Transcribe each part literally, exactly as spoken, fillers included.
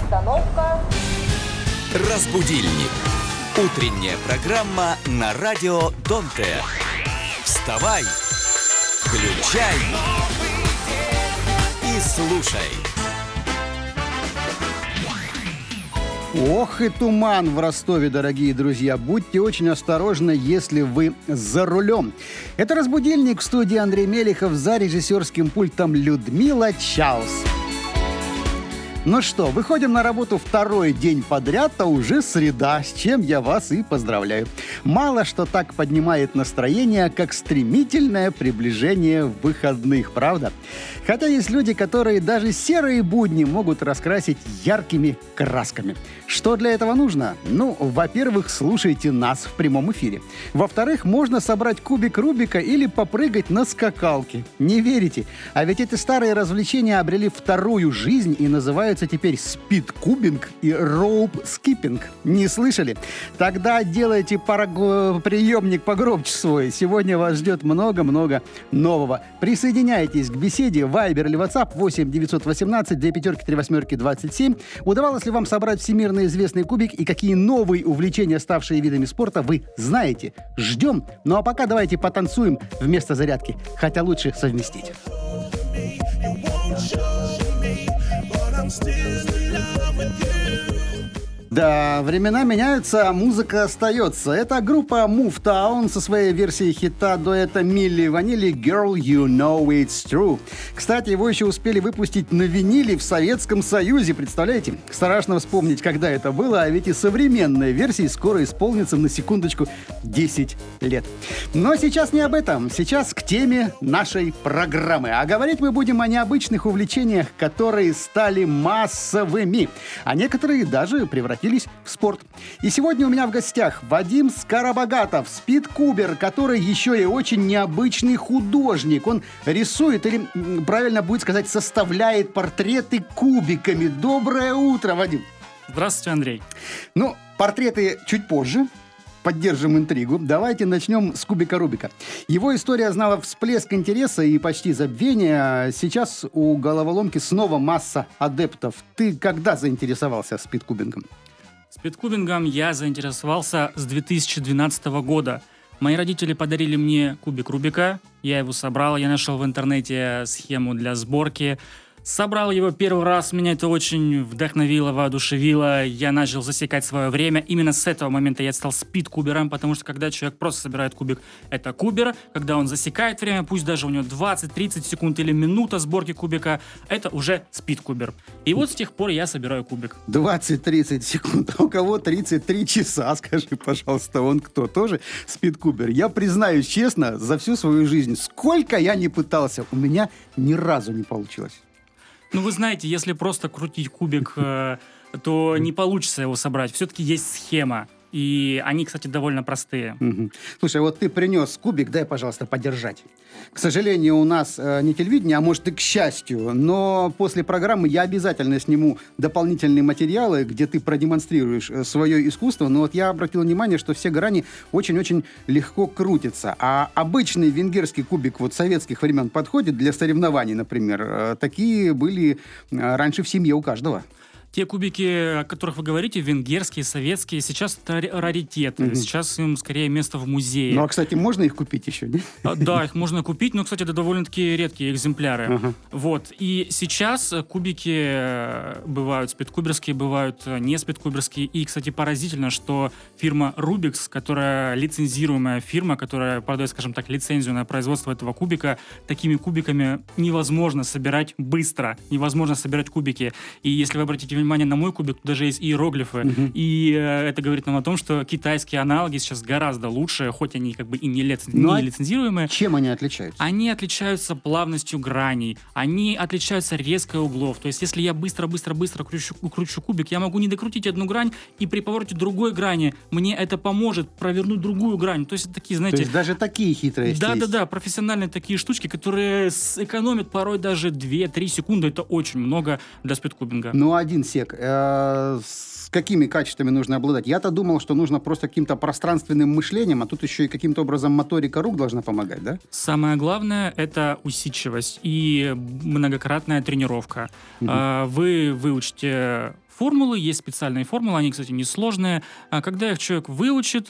Остановка. Разбудильник. Утренняя программа на радио Донте. Вставай, включай и слушай. Ох и туман в Ростове, дорогие друзья. Будьте очень осторожны, если вы за рулем. Это «Разбудильник», в студии Андрей Мелехов, за режиссерским пультом Людмила Чаус. Ну что, выходим на работу второй день подряд, а уже среда, с чем я вас и поздравляю. Мало что так поднимает настроение, как стремительное приближение выходных, правда? Хотя есть люди, которые даже серые будни могут раскрасить яркими красками. Что для этого нужно? Ну, во-первых, слушайте нас в прямом эфире. Во-вторых, можно собрать кубик Рубика или попрыгать на скакалке. Не верите? А ведь эти старые развлечения обрели вторую жизнь и называются теперь спидкубинг и роуп-скиппинг. Не слышали? Тогда делайте параг... приемник погромче свой. Сегодня вас ждет много-много нового. Присоединяйтесь к беседе в Viber или WhatsApp восемь девятьсот восемнадцать две пятерки три восьмерки двадцать семь. Удавалось ли вам собрать всемирно известный кубик и какие новые увлечения, ставшие видами спорта, вы знаете? Ждем. Ну а пока давайте потанцуем вместо зарядки. Хотя лучше совместить. Да, времена меняются, а музыка остается. Это группа Move Town со своей версией хита дуэта Милли Ванилли «Girl, You Know It's True». Кстати, его еще успели выпустить на виниле в Советском Союзе, представляете? Страшно вспомнить, когда это было, а ведь и современной версии скоро исполнится, на секундочку, десять лет. Но сейчас не об этом, сейчас к теме нашей программы. А говорить мы будем о необычных увлечениях, которые стали массовыми, а некоторые даже превратились в спорт. И сегодня у меня в гостях Вадим Скоробогатов, спидкубер, который еще и очень необычный художник. Он рисует, или правильно будет сказать, составляет портреты кубиками. Доброе утро, Вадим. Здравствуйте, Андрей. Ну, портреты чуть позже. Поддержим интригу. Давайте начнем с кубика Рубика. Его история знала всплеск интереса и почти забвения. Сейчас у головоломки снова масса адептов. Ты когда заинтересовался спидкубингом? Спидкубингом я заинтересовался с две тысячи двенадцатого года. Мои родители подарили мне кубик Рубика. Я его собрал. Я нашел в интернете схему для сборки. Собрал его первый раз, меня это очень вдохновило, воодушевило. Я начал засекать свое время. Именно с этого момента я стал спидкубером, потому что когда человек просто собирает кубик, это кубер. Когда он засекает время, пусть даже у него двадцать-тридцать секунд или минута сборки кубика, это уже спидкубер. И вот с тех пор я собираю кубик. двадцать-тридцать секунд, а у кого тридцать три часа, скажи, пожалуйста, он кто? Тоже спидкубер? Я признаюсь честно, за всю свою жизнь, сколько я не пытался, у меня ни разу не получилось. Ну, вы знаете, если просто крутить кубик, э, то не получится его собрать. Все-таки есть схема. И они, кстати, довольно простые. Угу. Слушай, вот ты принес кубик, дай, пожалуйста, подержать. К сожалению, у нас э, не телевидение, а может и к счастью, но после программы я обязательно сниму дополнительные материалы, где ты продемонстрируешь э, свое искусство. Но вот я обратил внимание, что все грани очень-очень легко крутятся. А обычный венгерский кубик вот советских времен подходит для соревнований, например. Э, такие были э, раньше в семье у каждого. Те кубики, о которых вы говорите, венгерские, советские, сейчас это раритеты. Mm-hmm. Сейчас им скорее место в музее. Ну, а, кстати, можно их купить еще, не? Да, их можно купить, но, кстати, это довольно-таки редкие экземпляры. Uh-huh. Вот. И сейчас кубики бывают спидкуберские, бывают не спидкуберские. И, кстати, поразительно, что фирма Rubix, которая лицензируемая фирма, которая продает, скажем так, лицензию на производство этого кубика, такими кубиками невозможно собирать быстро. Невозможно собирать кубики. И если вы обратите внимание, внимание на мой кубик, тут даже есть иероглифы. Uh-huh. И э, это говорит нам о том, что китайские аналоги сейчас гораздо лучше, хоть они как бы и не, лиц... не лицензируемые. Чем они отличаются? Они отличаются плавностью граней, они отличаются резкой углов. То есть, если я быстро-быстро-быстро кручу, кручу кубик, я могу не докрутить одну грань, и при повороте другой грани мне это поможет провернуть другую грань. То есть, это такие, знаете... То есть, даже такие хитрые Да-да-да, профессиональные такие штучки, которые сэкономят порой даже две-три секунды. Это очень много для спидкубинга. Ну, один сек. Э, с какими качествами нужно обладать? Я-то думал, что нужно просто каким-то пространственным мышлением, а тут еще и каким-то образом моторика рук должна помогать, да? Самое главное – это усидчивость и многократная тренировка. Угу. Вы выучите формулы, есть специальные формулы, они, кстати, несложные. А когда их человек выучит,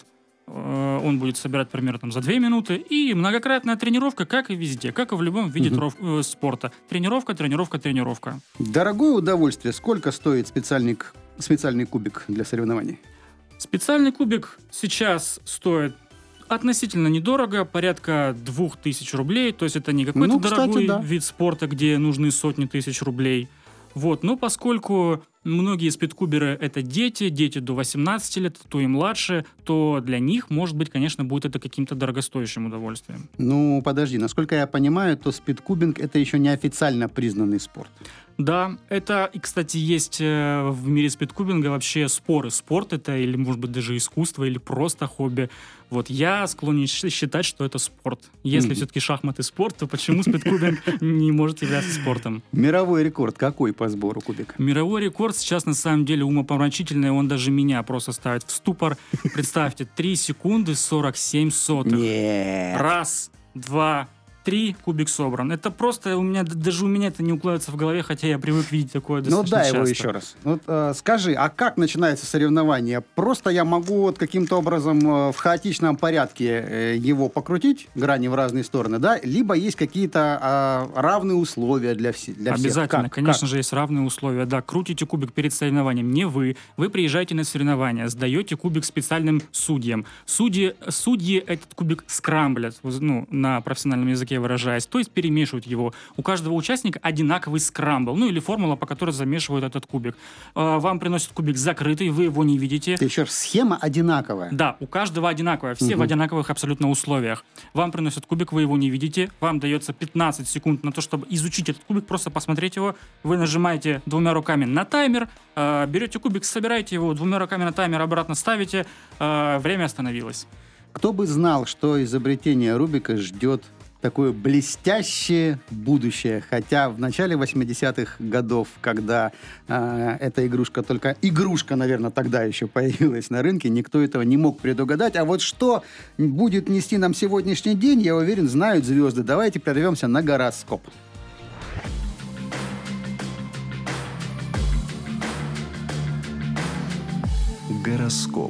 он будет собирать примерно там, за две минуты, и многократная тренировка, как и везде, как и в любом виде угу. тров, э, спорта. Тренировка, тренировка, тренировка. Дорогое удовольствие. Сколько стоит специальный, специальный кубик для соревнований? Специальный кубик сейчас стоит относительно недорого, порядка двух тысяч рублей, то есть это не какой-то ну, кстати, дорогой да. вид спорта, где нужны сотни тысяч рублей. Вот. Но поскольку многие спидкуберы — это дети, дети до восемнадцати лет, то и младше, то для них, может быть, конечно, будет это каким-то дорогостоящим удовольствием. Ну, подожди, насколько я понимаю, то спидкубинг — это еще не официально признанный спорт. Да, это, и, кстати, есть в мире спидкубинга вообще споры. Спорт это или, может быть, даже искусство, или просто хобби. Вот я склонен считать, что это спорт. Если mm-hmm. все-таки шахматы спорт, то почему спидкубинг не может являться спортом? Мировой рекорд какой по сбору кубика? Мировой рекорд сейчас на самом деле умопомрачительный, он даже меня просто ставит в ступор. Представьте, три секунды сорок семь сотых. Нет. Раз, два, три, кубик собран. Это просто у меня, даже у меня это не укладывается в голове, хотя я привык видеть такое достаточно часто. Ну дай его еще раз. Вот, э, скажи, а как начинается соревнование? Просто я могу вот каким-то образом э, в хаотичном порядке э, его покрутить, грани в разные стороны, да? Либо есть какие-то э, равные условия для, вс- для всех? Обязательно, как? конечно как? же, есть равные условия. Да, крутите кубик перед соревнованием. Не вы. Вы приезжаете на соревнования, сдаете кубик специальным судьям. Судьи, судьи этот кубик скрамблят, ну, на профессиональном языке выражаясь, то есть перемешивают его. У каждого участника одинаковый скрамбл, ну или формула, по которой замешивают этот кубик. Вам приносят кубик закрытый, вы его не видите. Ты еще схема одинаковая? Да, у каждого одинаковая, все угу. в одинаковых абсолютно условиях. Вам приносят кубик, вы его не видите, вам дается пятнадцать секунд на то, чтобы изучить этот кубик, просто посмотреть его. Вы нажимаете двумя руками на таймер, берете кубик, собираете его, двумя руками на таймер обратно ставите, время остановилось. Кто бы знал, что изобретение Рубика ждет такое блестящее будущее. Хотя в начале восьмидесятых годов, когда э, эта игрушка только... Игрушка, наверное, тогда еще появилась на рынке, никто этого не мог предугадать. А вот что будет нести нам сегодняшний день, я уверен, знают звезды. Давайте прервемся на гороскоп. Гороскоп.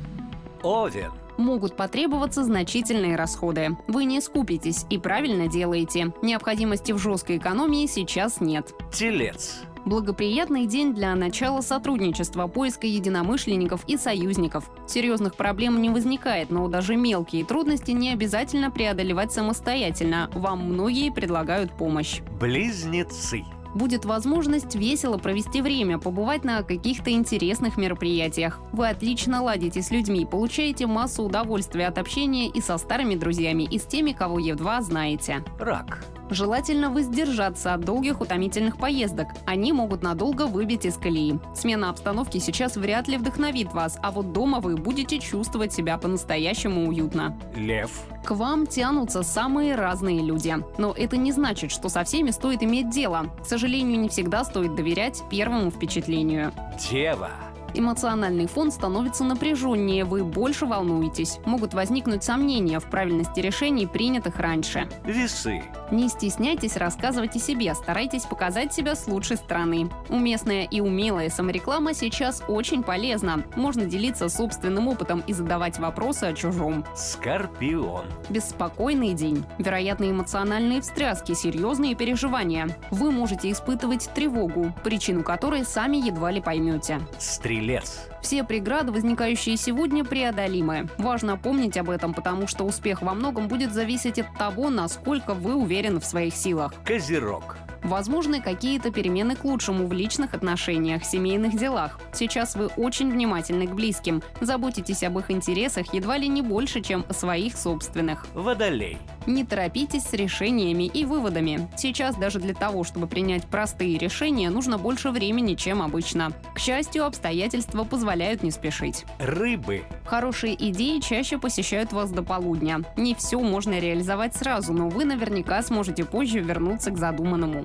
Овен. Могут потребоваться значительные расходы. Вы не скупитесь и правильно делаете. Необходимости в жесткой экономии сейчас нет. Телец. Благоприятный день для начала сотрудничества, поиска единомышленников и союзников. Серьезных проблем не возникает, но даже мелкие трудности не обязательно преодолевать самостоятельно. Вам многие предлагают помощь. Близнецы. Будет возможность весело провести время, побывать на каких-то интересных мероприятиях. Вы отлично ладите с людьми, получаете массу удовольствия от общения и со старыми друзьями, и с теми, кого едва знаете. Рак. Желательно воздержаться от долгих утомительных поездок. Они могут надолго выбить из колеи. Смена обстановки сейчас вряд ли вдохновит вас, а вот дома вы будете чувствовать себя по-настоящему уютно. Лев. К вам тянутся самые разные люди. Но это не значит, что со всеми стоит иметь дело. К сожалению, не всегда стоит доверять первому впечатлению. Дева. Эмоциональный фон становится напряженнее, вы больше волнуетесь. Могут возникнуть сомнения в правильности решений, принятых раньше. Весы. Не стесняйтесь рассказывать о себе, старайтесь показать себя с лучшей стороны. Уместная и умелая самореклама сейчас очень полезна. Можно делиться собственным опытом и задавать вопросы о чужом. Скорпион. Беспокойный день. Вероятно, эмоциональные встряски, серьезные переживания. Вы можете испытывать тревогу, причину которой сами едва ли поймете. Стрелец. Все преграды, возникающие сегодня, преодолимы. Важно помнить об этом, потому что успех во многом будет зависеть от того, насколько вы уверены в своих силах. Козерог. Возможны какие-то перемены к лучшему в личных отношениях, семейных делах. Сейчас вы очень внимательны к близким. Заботитесь об их интересах едва ли не больше, чем о своих собственных. Водолей. Не торопитесь с решениями и выводами. Сейчас даже для того, чтобы принять простые решения, нужно больше времени, чем обычно. К счастью, обстоятельства позволяют не спешить. Рыбы. Хорошие идеи чаще посещают вас до полудня. Не все можно реализовать сразу, но вы наверняка сможете позже вернуться к задуманному.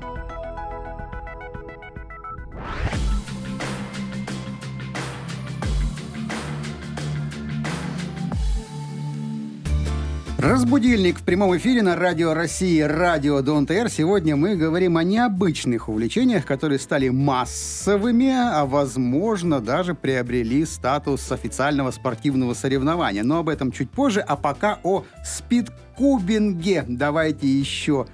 Разбудильник в прямом эфире на Радио России, Радио ДОНТР. Сегодня мы говорим о необычных увлечениях, которые стали массовыми, а, возможно, даже приобрели статус официального спортивного соревнования. Но об этом чуть позже, а пока о спидкубинге. Давайте еще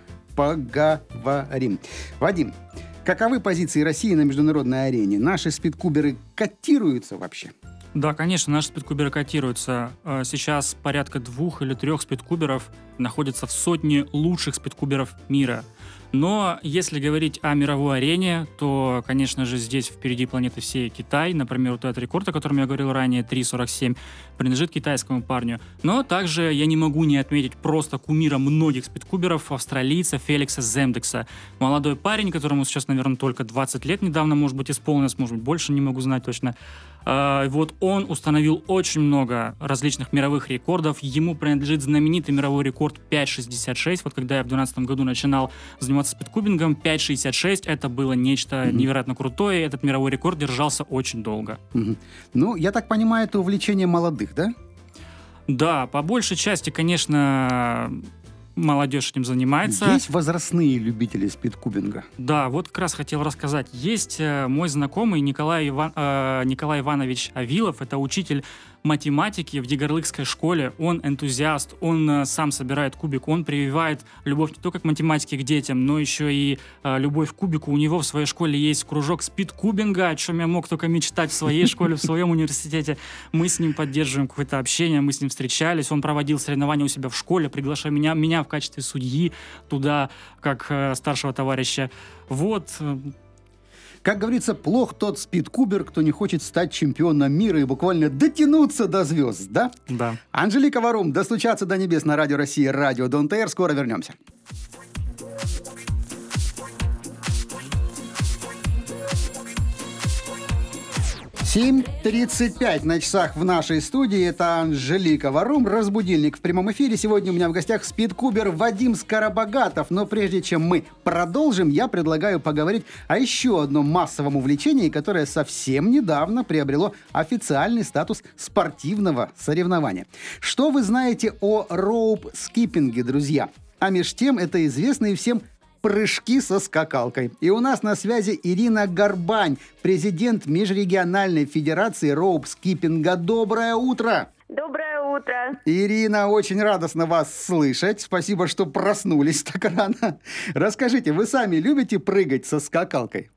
поговорим. Вадим, каковы позиции России на международной арене? Наши спидкуберы котируются вообще? Да, конечно, наши спидкуберы котируются. Сейчас порядка двух или трех спидкуберов находятся в сотне лучших спидкуберов мира. Но если говорить о мировой арене, то, конечно же, здесь впереди планеты всей Китай. Например, вот этот рекорд, о котором я говорил ранее, три сорок семь, принадлежит китайскому парню. Но также я не могу не отметить просто кумира многих спидкуберов, австралийца Феликса Земдекса. Молодой парень, которому сейчас, наверное, только двадцать лет недавно, может быть, исполнилось, может быть, больше, не могу знать точно. Uh, вот он установил очень много различных мировых рекордов. Ему принадлежит знаменитый мировой рекорд пять шестьдесят шесть. Вот когда я в две тысячи двенадцатом году начинал заниматься спидкубингом, пять шестьдесят шесть это было нечто mm-hmm. невероятно крутое. Этот мировой рекорд держался очень долго. Mm-hmm. Ну, я так понимаю, это увлечение молодых, да? Да, по большей части, конечно, молодежь этим занимается. Есть возрастные любители спидкубинга? Да, вот как раз хотел рассказать. Есть э, мой знакомый Николай, Иван, э, Николай Иванович Авилов, это учитель математики в Егорлыкской школе. Он энтузиаст, он э, сам собирает кубик, он прививает любовь не только к математике, к детям, но еще и э, любовь к кубику. У него в своей школе есть кружок спидкубинга, о чем я мог только мечтать в своей школе, в своем университете. Мы с ним поддерживаем какое-то общение, мы с ним встречались, он проводил соревнования у себя в школе, приглашая меня, меня в качестве судьи туда, как э, старшего товарища. Вот. Как говорится, плох тот спидкубер, кто не хочет стать чемпионом мира и буквально дотянуться до звезд, да? Да. Анжелика Варум, достучаться до небес на Радио России, Радио ДОНТР. Скоро вернемся. семь тридцать пять на часах в нашей студии. Это Анжелика Варум, разбудильник в прямом эфире. Сегодня у меня в гостях спидкубер Вадим Скоробогатов. Но прежде чем мы продолжим, я предлагаю поговорить о еще одном массовом увлечении, которое совсем недавно приобрело официальный статус спортивного соревнования. Что вы знаете о роуп-скиппинге, друзья? А меж тем это известные всем прыжки со скакалкой. И у нас на связи Ирина Горбань, президент Межрегиональной федерации роуп-скиппинга. Доброе утро! Доброе утро! Ирина, очень радостно вас слышать. Спасибо, что проснулись так рано. Расскажите, вы сами любите прыгать со скакалкой?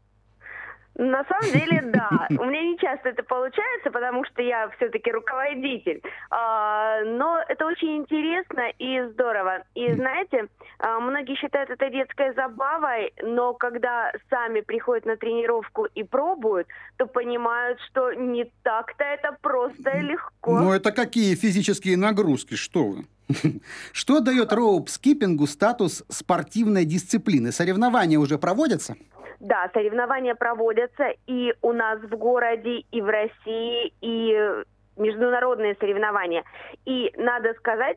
На самом деле, да. У меня не часто это получается, потому что я все-таки руководитель. Но это очень интересно и здорово. И знаете, многие считают это детской забавой, но когда сами приходят на тренировку и пробуют, то понимают, что не так-то это просто и легко. Ну, это какие физические нагрузки, что вы? Что дает роуп-скиппингу статус спортивной дисциплины? Соревнования уже проводятся? Да, соревнования проводятся и у нас в городе, и в России, и международные соревнования. И надо сказать,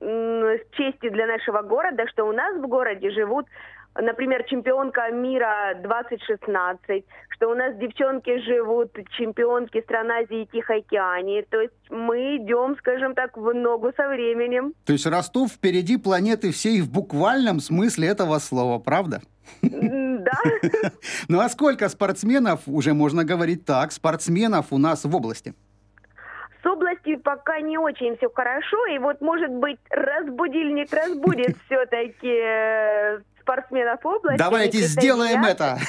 с честью для нашего города, что у нас в городе живут, например, чемпионка мира двадцать шестнадцать, что у нас девчонки живут, чемпионки стран Азии и Тихоокеании. То есть мы идем, скажем так, в ногу со временем. То есть Ростов впереди планеты всей в буквальном смысле этого слова, правда? Да. Ну а сколько спортсменов, уже можно говорить так, спортсменов у нас в области? С областью пока не очень все хорошо, и вот, может быть, разбудильник разбудит все-таки спортсменов области. Давайте сделаем это.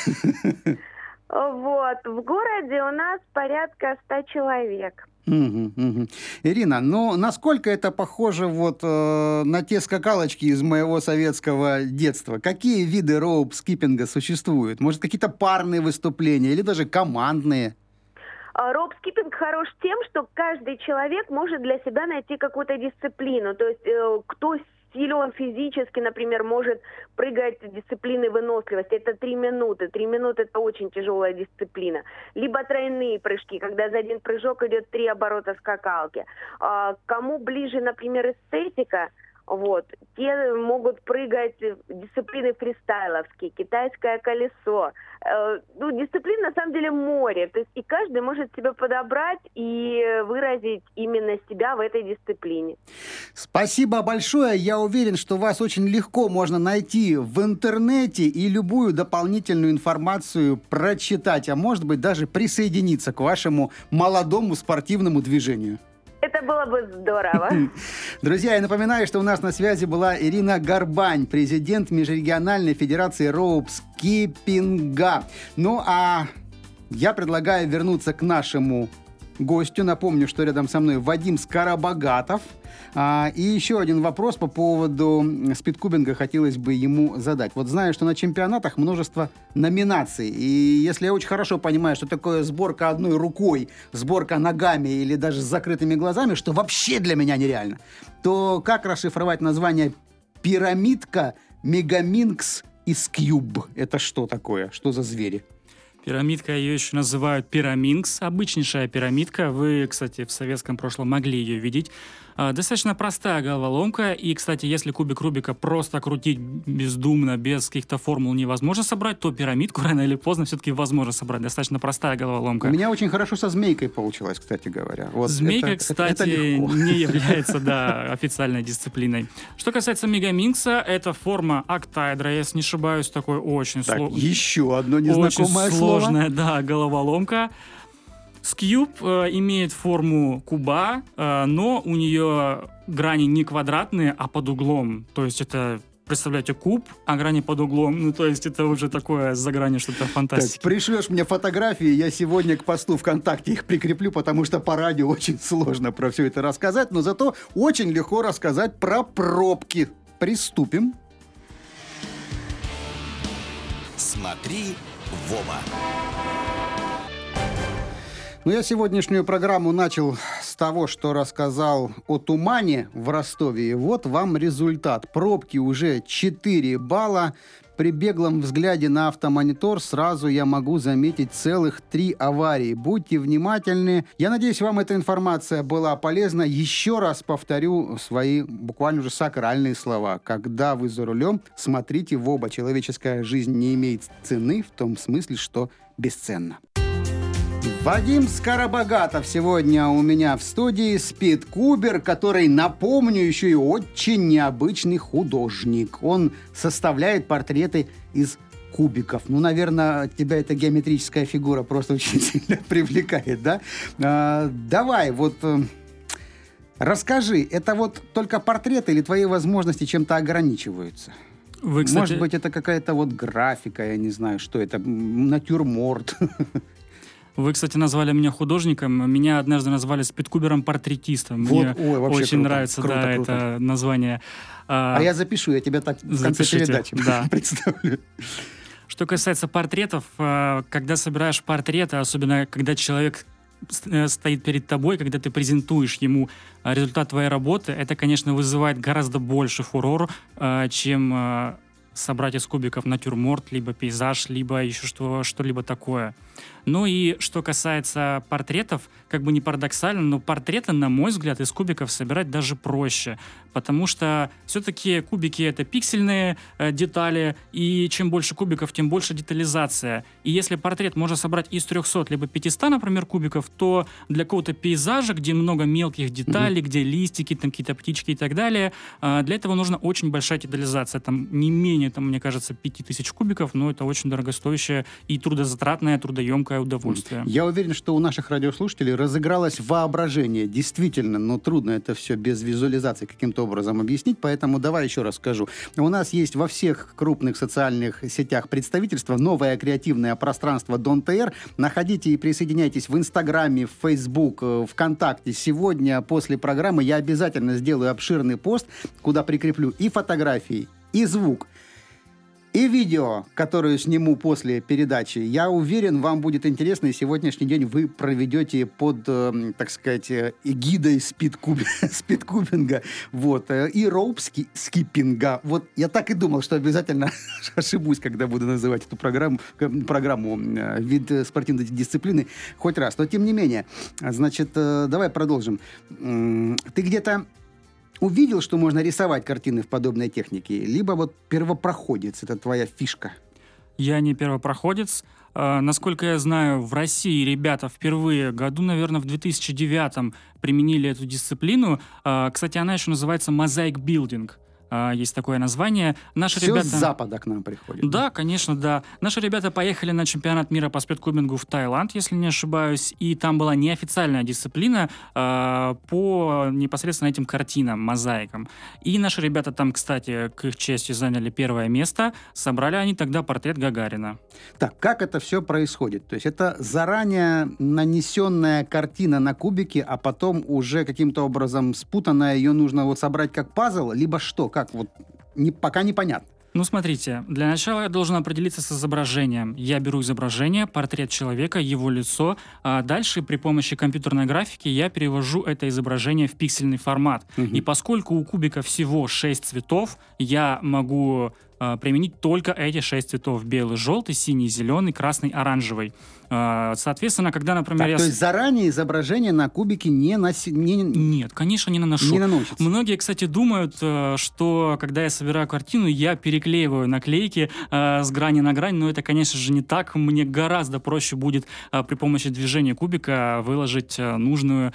Вот, в городе у нас порядка ста человек. Угу, угу. Ирина, ну насколько это похоже вот э, на те скакалочки из моего советского детства? Какие виды роуп-скиппинга существуют? Может, какие-то парные выступления или даже командные? Роуп-скиппинг хорош тем, что каждый человек может для себя найти какую-то дисциплину. То есть э, кто силен физически, например, может прыгать дисциплины выносливости. Это три минуты. Три минуты – это очень тяжелая дисциплина. Либо тройные прыжки, когда за один прыжок идет три оборота скакалки. А, кому ближе, например, эстетика, Вот. Те могут прыгать дисциплины фристайловские, китайское колесо. Э, ну, дисциплин на самом деле море. То есть и каждый может себя подобрать и выразить именно себя в этой дисциплине. Спасибо большое. Я уверен, что вас очень легко можно найти в интернете и любую дополнительную информацию прочитать, а может быть даже присоединиться к вашему молодому спортивному движению. Это было бы здорово. Друзья, я напоминаю, что у нас на связи была Ирина Горбань, президент Межрегиональной федерации роуп-скиппинга. Ну, а я предлагаю вернуться к нашему гостю. Напомню, что рядом со мной Вадим Скоробогатов. А, и еще один вопрос по поводу спидкубинга хотелось бы ему задать. Вот знаю, что на чемпионатах множество номинаций. И если я очень хорошо понимаю, что такое сборка одной рукой, сборка ногами или даже с закрытыми глазами, что вообще для меня нереально, то как расшифровать название пирамидка, мегаминкс и скьюб? Это что такое? Что за звери? Пирамидка, ее еще называют пираминкс, обычнейшая пирамидка. Вы, кстати, в советском прошлом могли ее видеть. Достаточно простая головоломка. И, кстати, если кубик Рубика просто крутить бездумно, без каких-то формул невозможно собрать, то пирамидку рано или поздно все-таки возможно собрать. Достаточно простая головоломка. У меня очень хорошо со змейкой получилось, кстати говоря. Вот Змейка, это, кстати, это, это не является да, официальной дисциплиной. Что касается мегаминкса, это форма октаэдра, если не ошибаюсь, такой очень сложный. Еще одно незнакомое очень слово. Сложная, да, головоломка. Скьюб э, имеет форму куба, э, но у нее грани не квадратные, а под углом. То есть это, представляете, куб, а грани под углом. Ну, то есть это уже такое за гранью что-то фантастики. Так, пришлешь мне фотографии, я сегодня к посту ВКонтакте их прикреплю, потому что по радио очень сложно про все это рассказать, но зато очень легко рассказать про пробки. Приступим. Смотри в оба. Ну, я сегодняшнюю программу начал с того, что рассказал о тумане в Ростове. И вот вам результат. Пробки уже четыре балла. При беглом взгляде на автомонитор сразу я могу заметить целых три аварии. Будьте внимательны. Я надеюсь, вам эта информация была полезна. Еще раз повторю свои буквально уже сакральные слова. Когда вы за рулем, смотрите в оба. Человеческая жизнь не имеет цены в том смысле, что бесценна. Вадим Скоробогатов сегодня у меня в студии, спидкубер, который, напомню, еще и очень необычный художник. Он составляет портреты из кубиков. Ну, наверное, тебя эта геометрическая фигура просто очень сильно привлекает, да? А, давай, вот э, расскажи, это вот только портреты или твои возможности чем-то ограничиваются? Вы, кстати... Может быть, это какая-то вот графика, я не знаю, что это, натюрморт. Вы, кстати, назвали меня художником. Меня однажды назвали спидкубером-портретистом. Вот, Мне ой, вообще очень круто, нравится круто, да, круто. это название. А, а я запишу, я тебя так в конце запишите, передачи да. представлю. Что касается портретов, когда собираешь портреты, особенно когда человек стоит перед тобой, когда ты презентуешь ему результат твоей работы, это, конечно, вызывает гораздо больше фурор, чем собрать из кубиков натюрморт, либо пейзаж, либо еще что, что-либо такое. Ну и что касается портретов, как бы не парадоксально, но портреты, на мой взгляд, из кубиков собирать даже проще, потому что все-таки кубики — это пиксельные э, детали, и чем больше кубиков, тем больше детализация. И если портрет можно собрать из трехсот либо пятисот, например, кубиков, то для какого-то пейзажа, где много мелких деталей, mm-hmm. где листики, там какие-то птички и так далее, э, для этого нужна очень большая детализация. Там не менее, там, мне кажется, пять тысяч кубиков, но это очень дорогостоящее и трудозатратное, трудоемкое удовольствие. Я уверен, что у наших радиослушателей разыгралось воображение. Действительно, но трудно это все без визуализации каким-то образом объяснить, поэтому давай еще раз скажу. У нас есть во всех крупных социальных сетях представительства новое креативное пространство Дон тэ эр. Находите и присоединяйтесь в Инстаграме, в Фейсбук, ВКонтакте. Сегодня после программы я обязательно сделаю обширный пост, куда прикреплю и фотографии, и звук, и видео, которое сниму после передачи. Я уверен, вам будет интересно, и сегодняшний день вы проведете под, э, так сказать, эгидой спидкуб... спидкубинга, вот, и роуп-скиппинга. Вот я так и думал, что обязательно ошибусь, когда буду называть эту программу, программу вид спортивной дисциплины хоть раз. Но тем не менее, значит, давай продолжим. Ты где-то увидел, что можно рисовать картины в подобной технике, либо вот первопроходец, это твоя фишка? Я не первопроходец. Э, насколько я знаю, в России ребята впервые году, наверное, в две тысячи девятом применили эту дисциплину. Э, кстати, она еще называется мозаик-билдинг. Uh, есть такое название. Наши Все ребята... с запада к нам приходит. Да, конечно, да. Наши ребята поехали на чемпионат мира по спидкубингу в Таиланд, если не ошибаюсь, и там была неофициальная дисциплина uh, по непосредственно этим картинам, мозаикам. И наши ребята там, кстати, к их чести заняли первое место. Собрали они тогда портрет Гагарина. Так, как это все происходит? То есть это заранее нанесенная картина на кубики, а потом уже каким-то образом спутанная, ее нужно вот собрать как пазл, либо что? Как вот не, пока непонятно. Ну, смотрите, для начала я должен определиться с изображением. Я беру изображение, портрет человека, его лицо, а дальше при помощи компьютерной графики я перевожу это изображение в пиксельный формат. Угу. И поскольку у кубика всего шесть цветов, я могу а, применить только эти шесть цветов. Белый, желтый, синий, зеленый, красный, оранжевый. А, соответственно, когда, например... Так, я... То есть заранее изображение на кубике не наси... не... Нет, конечно, не наношу. Не наносится. Многие, кстати, думают, что когда я собираю картину, я переклеиваю наклейки э, с грани на грань, но это, конечно же, не так. Мне гораздо проще будет э, при помощи движения кубика выложить э, нужное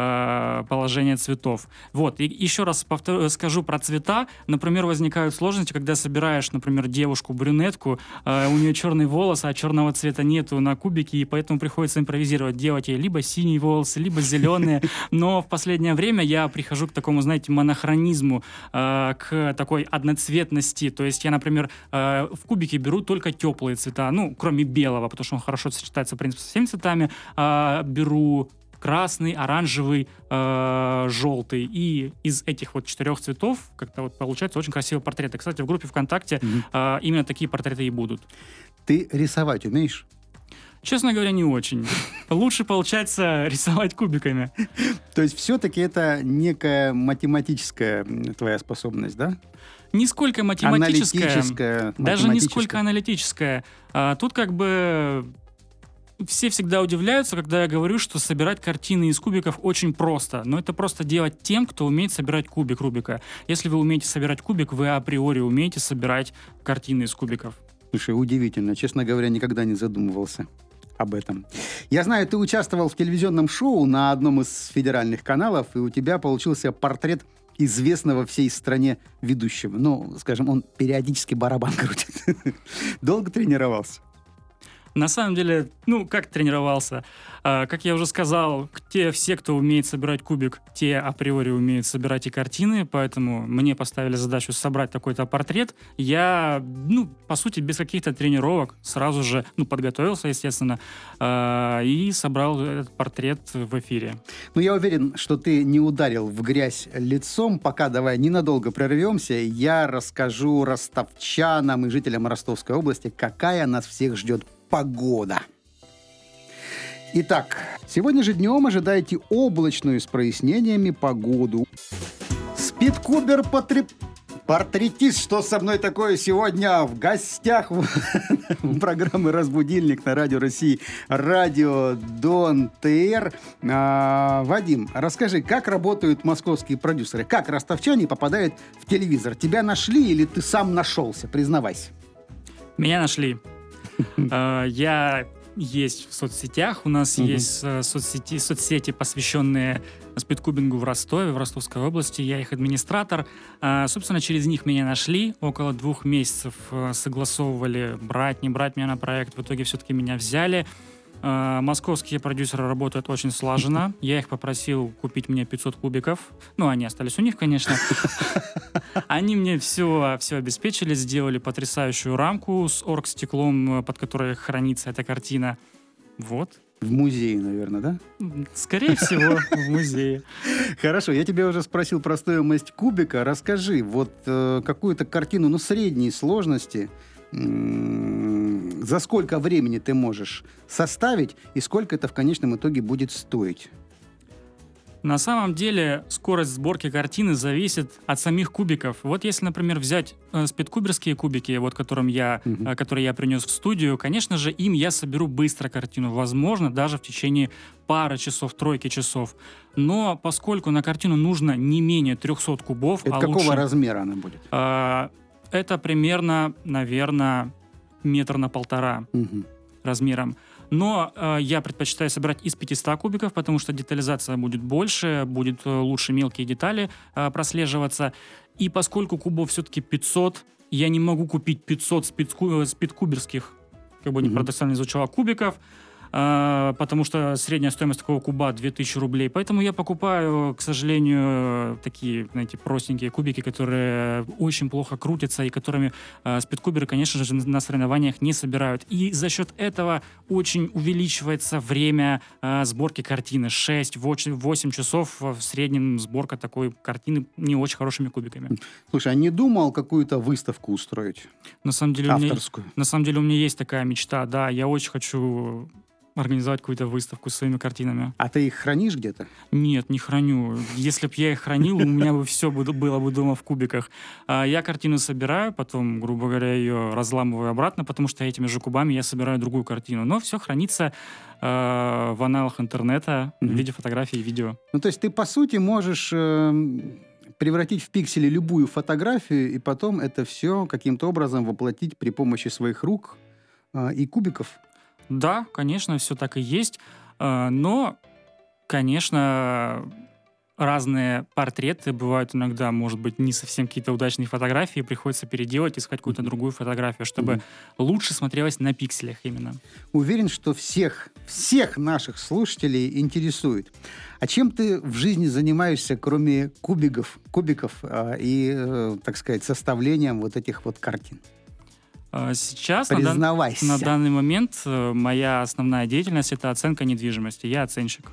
э, положение цветов. Вот, и еще раз повтор... скажу про цвета. Например, возникают сложности, когда собираешь, например, девушку-брюнетку, э, у нее черный волос, а черного цвета нету на кубике, и поэтому приходится импровизировать, делать ей либо синие волосы, либо зеленые. Но в последнее время я прихожу к такому, знаете, монохронизму, э, к такой одноцветности. То есть я, например, э, в кубике беру только теплые цвета, ну, кроме белого, потому что он хорошо сочетается, в принципе, со всеми цветами. Э, беру красный, оранжевый, э, желтый. И из этих вот четырех цветов как-то вот получается очень красивые портреты. Кстати, в группе ВКонтакте mm-hmm. э, именно такие портреты и будут. Ты рисовать умеешь? Честно говоря, не очень. Лучше получается рисовать кубиками. То есть все-таки это некая математическая твоя способность, да? Не сколько математическая. Аналитическая. Даже не сколько аналитическая. А, тут как бы все всегда удивляются, когда я говорю, что собирать картины из кубиков очень просто. Но это просто делать тем, кто умеет собирать кубик Рубика. Если вы умеете собирать кубик, вы априори умеете собирать картины из кубиков. Слушай, удивительно. Честно говоря, никогда не задумывался об этом. Я знаю, ты участвовал в телевизионном шоу на одном из федеральных каналов, и у тебя получился портрет известного всей стране ведущего. Ну, скажем, он периодически барабан крутит. Долго тренировался? На самом деле, ну, как тренировался? А, как я уже сказал, те все, кто умеет собирать кубик, те априори умеют собирать и картины, поэтому мне поставили задачу собрать такой-то портрет. Я, ну, по сути, без каких-то тренировок сразу же, ну, подготовился, естественно, а, и собрал этот портрет в эфире. Ну, я уверен, что ты не ударил в грязь лицом. Пока давай ненадолго прервемся. Я расскажу ростовчанам и жителям Ростовской области, какая нас всех ждет погода. Итак, сегодня же днем ожидайте облачную с прояснениями погоду. Спидкубер потреб... Портретист, что со мной такое сегодня в гостях программы «Разбудильник» на Радио России, Радио Дон ТР. А, Вадим, расскажи, как работают московские продюсеры? Как ростовчане попадают в телевизор? Тебя нашли или ты сам нашелся? Признавайся. Меня нашли. Я есть в соцсетях. У нас угу. есть соцсети, соцсети, посвященные спидкубингу в Ростове, в Ростовской области. Я их администратор. Собственно, через них меня нашли. Около двух месяцев согласовывали, брать, не брать меня на проект. В итоге все-таки меня взяли. Московские продюсеры работают очень слаженно. Я их попросил купить мне пятьсот кубиков. Ну, они остались у них, конечно. Они мне все, все обеспечили, сделали потрясающую рамку с оргстеклом, под которой хранится эта картина. Вот. В музее, наверное, да? Скорее всего, в музее. Хорошо, я тебя уже спросил про стоимость кубика. Расскажи, вот э, какую-то картину, ну, средней сложности, за сколько времени ты можешь составить и сколько это в конечном итоге будет стоить? На самом деле скорость сборки картины зависит от самих кубиков. Вот если, например, взять э, спидкуберские кубики, вот которым я, Мгм. э, которые я принес в студию, конечно же, им я соберу быстро картину, возможно, даже в течение пары часов, тройки часов. Но поскольку на картину нужно не менее трехсот кубов, Это а какого лучше, размера она будет? э, это примерно, наверное, метр на полтора Мгм. размером. Но э, я предпочитаю собирать из пятисот кубиков, потому что детализация будет больше, будет э, лучше мелкие детали э, прослеживаться. И поскольку кубов все-таки пятьсот, я не могу купить пятьсот спидку- спидкуберских, как бы не Мгм. парадоксально звучало, кубиков, э, потому что средняя стоимость такого куба две тысячи рублей. Поэтому я покупаю, к сожалению, такие, знаете, простенькие кубики, которые очень плохо крутятся и которыми э, спидкуберы, конечно же, на соревнованиях не собирают. И за счет этого очень увеличивается время э, сборки картины. шесть-восемь часов в среднем сборка такой картины не очень хорошими кубиками. Слушай, а не думал какую-то выставку устроить? На самом деле, у меня, Авторскую? на самом деле у меня есть такая мечта. Да, я очень хочу организовать какую-то выставку с своими картинами. А ты их хранишь где-то? Нет, не храню. Если бы я их хранил, у меня бы все было бы дома в кубиках. А я картину собираю, потом, грубо говоря, ее разламываю обратно, потому что этими же кубами я собираю другую картину. Но все хранится э, в аналах интернета в Мгм. виде фотографий и видео. Ну, то есть ты, по сути, можешь э, превратить в пиксели любую фотографию и потом это все каким-то образом воплотить при помощи своих рук э, и кубиков. Да, конечно, все так и есть. Э, Но, конечно, разные портреты бывают иногда, может быть, не совсем какие-то удачные фотографии, приходится переделать, искать какую-то другую фотографию, чтобы Мгм. лучше смотрелось на пикселях именно. Уверен, что всех, всех наших слушателей интересует. А чем ты в жизни занимаешься, кроме кубиков, кубиков а, и, э, так сказать, составлением вот этих вот картин? А Сейчас, на, дан- Признавайся. на данный момент, э, моя основная деятельность — это оценка недвижимости. Я оценщик.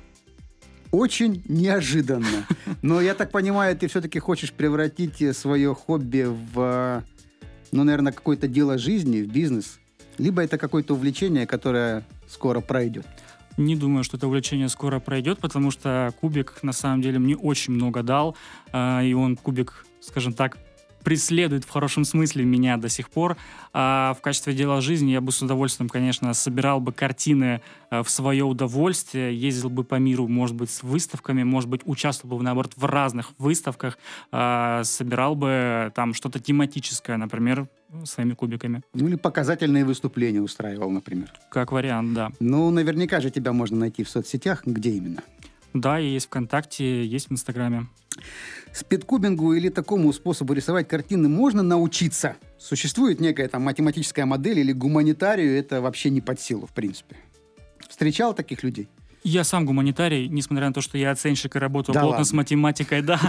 Очень неожиданно. Но я так понимаю, ты все-таки хочешь превратить свое хобби в, ну, наверное, какое-то дело жизни, в бизнес. Либо это какое-то увлечение, которое скоро пройдет. Не думаю, что это увлечение скоро пройдет, потому что кубик, на самом деле, мне очень много дал. э, И он, кубик, скажем так, преследует в хорошем смысле меня до сих пор. А в качестве дела жизни я бы с удовольствием, конечно, собирал бы картины э, в свое удовольствие, ездил бы по миру, может быть, с выставками, может быть, участвовал бы, наоборот, в разных выставках, э, собирал бы там что-то тематическое, например, своими кубиками. Ну, или показательные выступления устраивал, например. Как вариант, да. Ну, наверняка же тебя можно найти в соцсетях. Где именно? Да, и есть ВКонтакте, есть в Инстаграме. Спидкубингу или такому способу рисовать картины можно научиться? Существует некая там математическая модель или гуманитарию это вообще не под силу, в принципе? Встречал таких людей? Я сам гуманитарий, несмотря на то, что я оценщик и работаю Да плотно ладно? с математикой, да.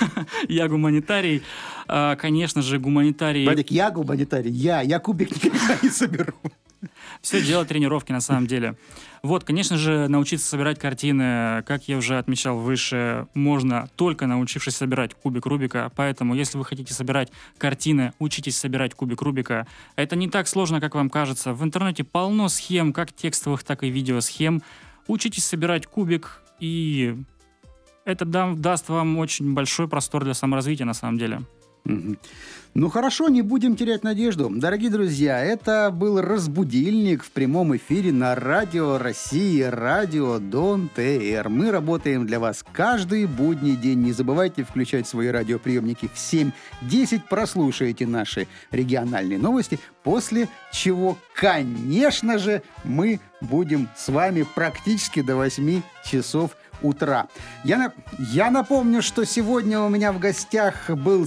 Я гуманитарий. А, Конечно же, гуманитарий... Вадик, я гуманитарий, я, я кубик никогда не соберу. Все дело тренировки на самом деле. Вот, конечно же, научиться собирать картины, как я уже отмечал выше, можно только научившись собирать кубик Рубика. Поэтому, если вы хотите собирать картины, учитесь собирать кубик Рубика. Это не так сложно, как вам кажется. В интернете полно схем, как текстовых, так и видеосхем. Учитесь собирать кубик, и это да- даст вам очень большой простор для саморазвития на самом деле. Мгм. Ну хорошо, не будем терять надежду. Дорогие друзья, это был «Разбудильник» в прямом эфире на Радио России, Радио Дон ТР. Мы работаем для вас каждый будний день. Не забывайте включать свои радиоприемники в семь десять. Прослушайте наши региональные новости, после чего, конечно же, мы будем с вами практически до восьми часов утра. Я, на- я напомню, что сегодня у меня в гостях был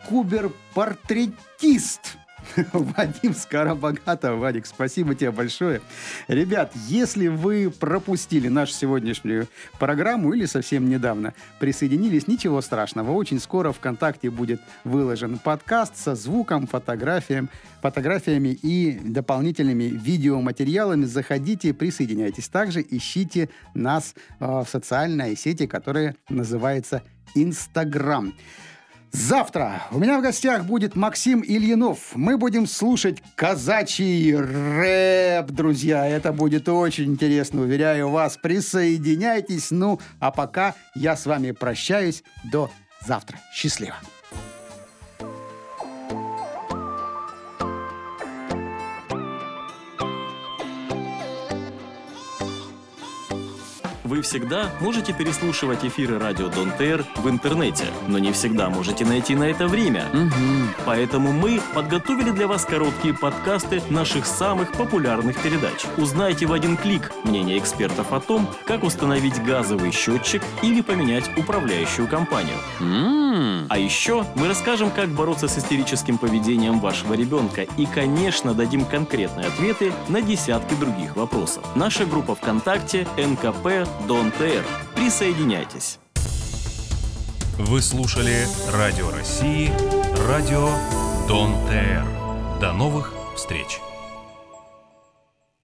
спидкубер-портретист Вадим Скоробогатов. Вадик, спасибо тебе большое. Ребят, если вы пропустили нашу сегодняшнюю программу или совсем недавно присоединились, ничего страшного. Очень скоро ВКонтакте будет выложен подкаст со звуком, фотографиям, фотографиями и дополнительными видеоматериалами. Заходите, присоединяйтесь. Также ищите нас э, в социальной сети, которая называется Инстаграм. Завтра у меня в гостях будет Максим Ильинов. Мы будем слушать казачий рэп, друзья. Это будет очень интересно, уверяю вас. Присоединяйтесь. Ну, а пока я с вами прощаюсь. До завтра. Счастливо. Вы всегда можете переслушивать эфиры радио Дон Тэ Эр в интернете, но не всегда можете найти на это время. Угу. Поэтому мы подготовили для вас короткие подкасты наших самых популярных передач. Узнайте в один клик мнение экспертов о том, как установить газовый счетчик или поменять управляющую компанию. М-м-м. А еще мы расскажем, как бороться с истерическим поведением вашего ребенка и, конечно, дадим конкретные ответы на десятки других вопросов. Наша группа ВКонтакте эн ка пэ Дон Тэ Эр. Присоединяйтесь. Вы слушали Радио России, радио Дон Тэ Эр. До новых встреч!